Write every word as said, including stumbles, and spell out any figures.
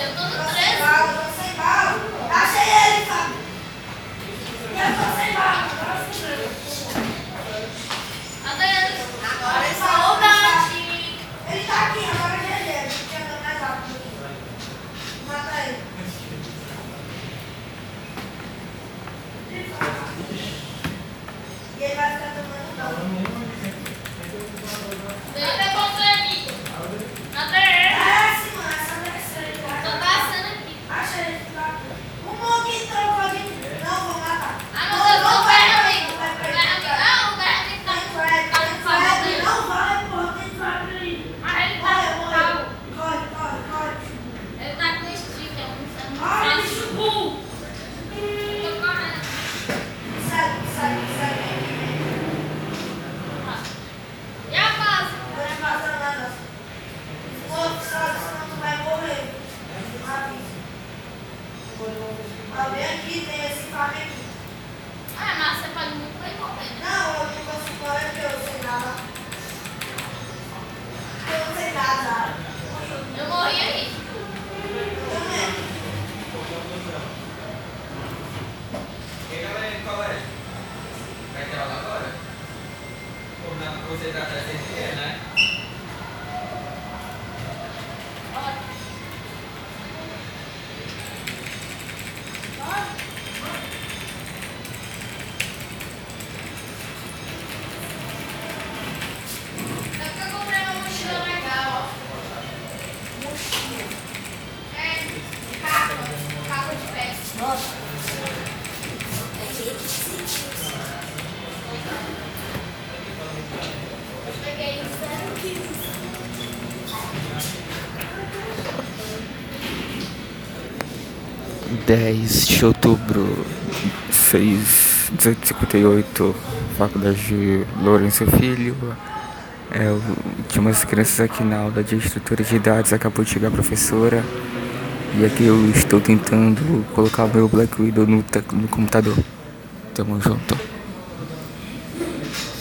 Eu tô no Tô sem treze. bala, tô sem bala. Achei ele, Fábio. Eu tô sem bala. Agora sim. Adriano. Agora ele Falou, falou, Nath. ele tá aqui, agora já é ele. Ele anda mais rápido. Mata ele. E ele vai ficar tomando dano. Até voltou aqui. Até. Desce, mano, essa desce aí. Tô passando aqui. Acha ele lá. O Monkey trocou a gente. Não, vou matar. Ah, não, eu tô perto, amigo. Não vai Vai, perder. amigo. Ah, o cara tem que Tem estar. febre, Tá tem com favor febre. dele. Não vai, porra, tem febre aí. Mas ele tá Corre, com corre. pau. Corre, corre, corre. Ele tá com sticker. Corre, Não bicho sei. burro. Tô correndo. Segue, segue, segue. E a base? Não vai passar nada. Outro, sabe, senão tu vai morrer. Avisa. Alguém aqui tem esse carro aqui. Ah, mas você pode muito bem correr, né? Não, eu não consigo correr porque eu sei nada. Eu não sei nada. Eu morri aí. Eu também. E aí, galera, qual é? Vai ter aula agora? Ou não, você já está sem dinheiro, né? É porque eu comprei uma mochila legal, ó. Mochila. É, capa. Capa de pé. Nossa. Eu peguei zero quilos. dez de outubro, seis, dezoito e cinquenta e oito, Faculdade de Lourenço Filho. É, eu, tinha umas crianças aqui na aula de estrutura de dados, acabou de chegar a professora. E aqui eu estou tentando colocar o meu Black Widow no, te- no computador. Tamo junto.